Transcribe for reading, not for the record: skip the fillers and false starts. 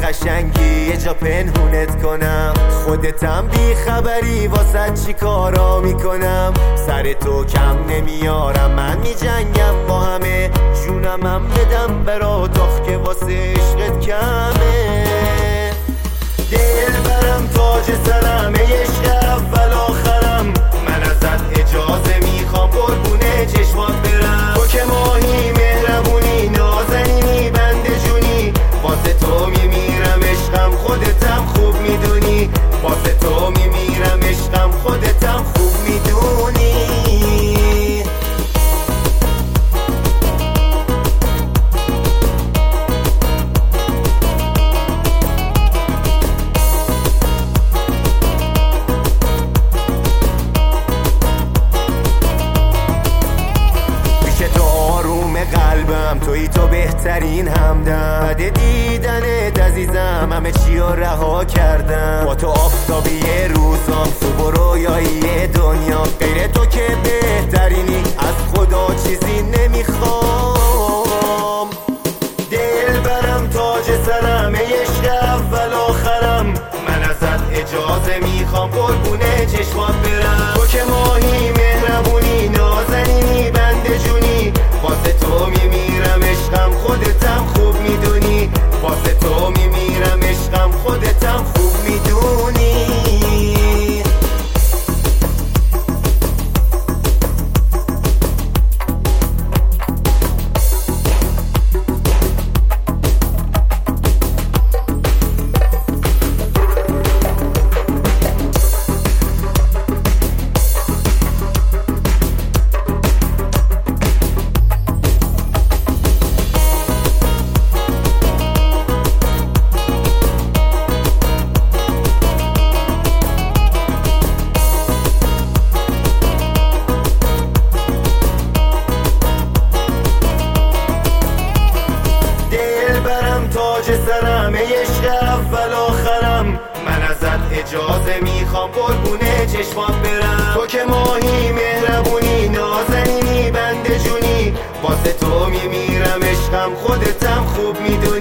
قشنگی یه جا پنهونت کنم، خودتم بی خبری واسه چی کارا میکنم. سر تو کم نمیارم، من میجنگم با همه، جونمم بدم برات آخ که واسه عشقت کمه. دل برم تاج سرم عشق اول آخرم، من ازت اجازه میخوام قربونه چشمات برم. تو که ماهی مهربونی نازنینی بنده جونی، واسه تو میمیرم عشقم خودتم خوب میدونی، واسه تو میمیرم عشقم خودتم خوب میدونی. قلبم توی تو بهترین همدم، بعد دیدنت عزیزم همه چی رو رها کردم. با تو آفتابی روزام، صبح و رویایی دنیا، غیر تو که بهترینی از خدا چیزی نمیخوام. دل برم تاج سرم عشق اول آخرم، من ازت اجازه میخوام قربونه چشمات برم. تو که ماهی مهربونی نازنینی بنده جونی، واسه تو میمیرم عشقم خودتم خوب میدونی، واسه تو میمیرم عشقم خودتم خوب میدونی. تاج سرم عشق اول آخرم، من ازت اجازه میخوام قربونه چشمات برم. تو که ماهی مهربونی نازنینی بنده جونی، واسه تو میمیرم عشقم خودتم خوب میدونی.